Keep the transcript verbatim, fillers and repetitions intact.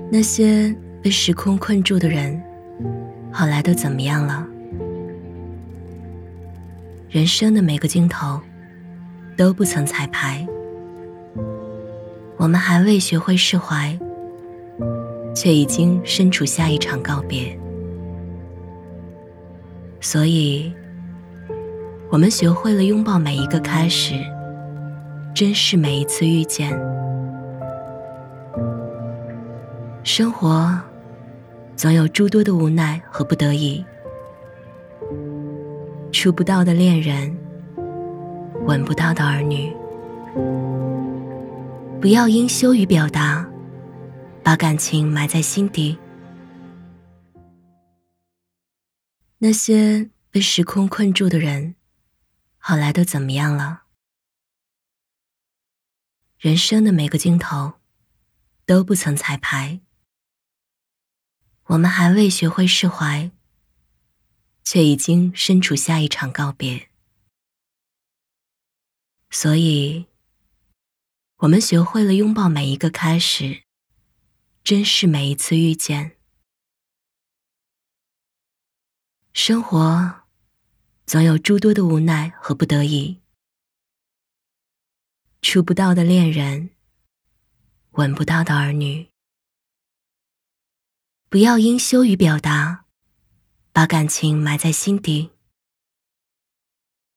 那些被时空困住的人，后来都怎么样了？人生的每个镜头都不曾彩排，我们还未学会释怀，却已经身处下一场告别。所以我们学会了拥抱每一个开始，珍视每一次遇见。生活总有诸多的无奈和不得已，触不到的恋人，吻不到的儿女。不要因羞于表达，把感情埋在心底。那些被时空困住的人，后来都怎么样了？人生的每个镜头都不曾彩排，我们还未学会释怀，却已经身处下一场告别。所以我们学会了拥抱每一个开始，珍视每一次遇见。生活总有诸多的无奈和不得已，触不到的恋人，吻不到的儿女。不要因羞于表达，把感情埋在心底。